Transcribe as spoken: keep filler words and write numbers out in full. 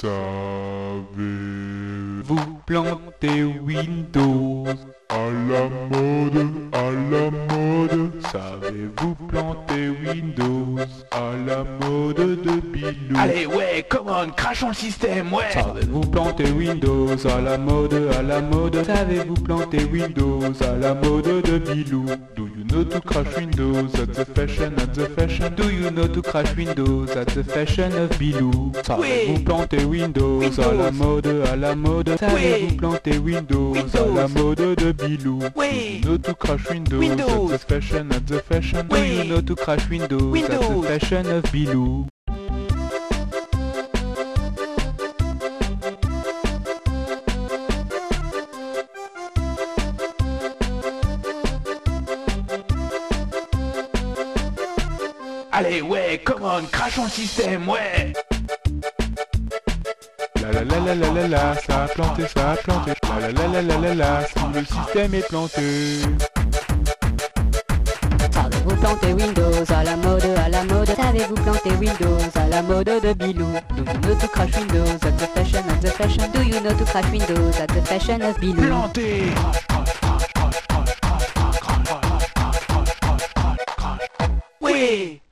Savez-vous planter Windows à la mode, à la mode? Savez-vous planter Windows à la mode de Bilou? Allez, ouais, come on, crachons le système, ouais. Savez-vous planter Windows à la mode, à la mode? Savez-vous planter Windows à la mode de Bilou? Do you know to crash Windows at the fashion, at the fashion? Do you know to crash Windows at the fashion of Bilou? Savez-vous planter Windows, Windows à la mode, à la mode? Savez-vous Oui. planter Windows, Windows à la mode de Bilou? Oui. Do you know to crash Windows, Windows at the fashion, at the fashion? Do Oui. you know to crash Windows, at the Windows fashion of Bilou? Allez, ouais, come on, crachons le système, ouais. La la la la la la la, ça a planté, ça a planté. La la la la la la la, si le système est planté. Savez-vous planter Windows à la mode, à la mode? Savez-vous planter Windows à la mode de Bilou? Do you know to crash Windows at the fashion, at the fashion? Do you know to crash Windows at the fashion of Bilou? Planté. Oui.